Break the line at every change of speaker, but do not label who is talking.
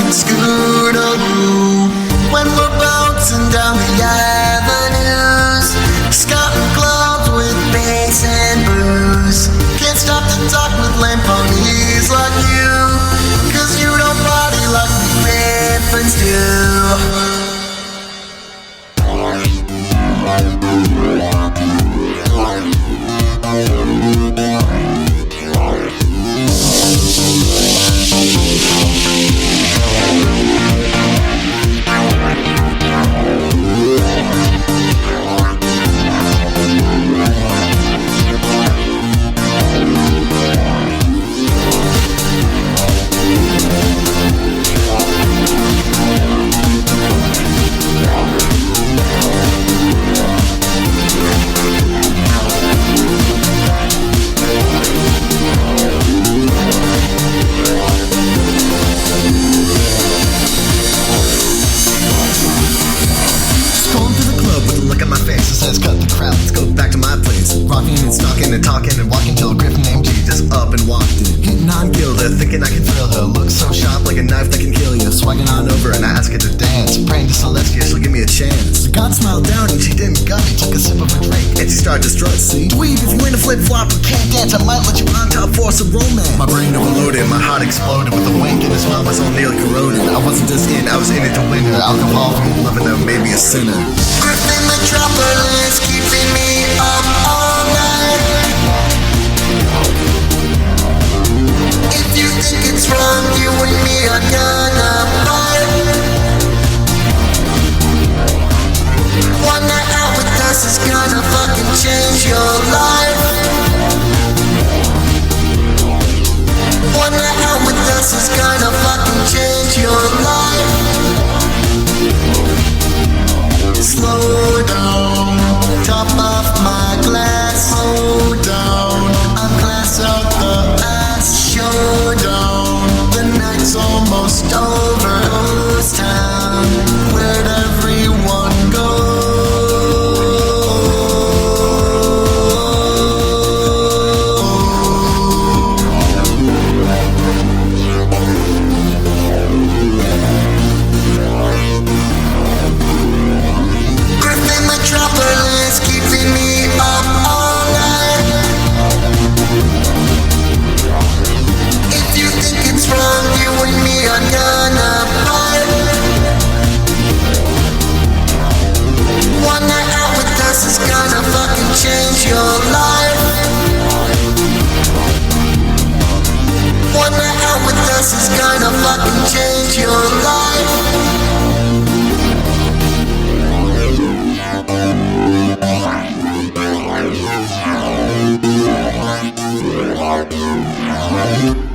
Scootaloo. When we're bouncing down the avenues, scouting clubs with bass and booze. Can't stop to talk with lame ponies like you, 'cause you don't party like we friends do. Let's go back to my place. Rocking and stalking and talking and walking till a griffin named Jesus up and walked in. Hitting on Gilda, thinking I can thrill her. Looks so sharp like a knife that can kill you. Swagging on over and I ask her to dance. Praying to Celestia, she'll give me a chance. God smiled down and she didn't gut me. Took a sip of a drink and she started to strut. See, dweeb, if you ain't a flip flop and can't dance, I might let you on top for some romance. My brain overloaded, my heart exploded with a wink, and his smile was all nearly corroded. I wasn't just in, I was in it to win her. Alcohol from loving her made me a sinner. Griffin Metropolis keeping me up all night. If you think it's wrong, you and me are gonna fight. One night out with us is gonna fucking change your life. One night out with us is gonna fucking change your life. Slow down, top off my glass. Hold down, I'm glass out the ass. Showdown, the night's almost over. Ghost town, where'd everyone go? Metropolis keeping me up all night. If you think it's wrong, you and me are gonna fight. One night out with us is gonna fucking change your life. One night out with us is gonna fucking change your life.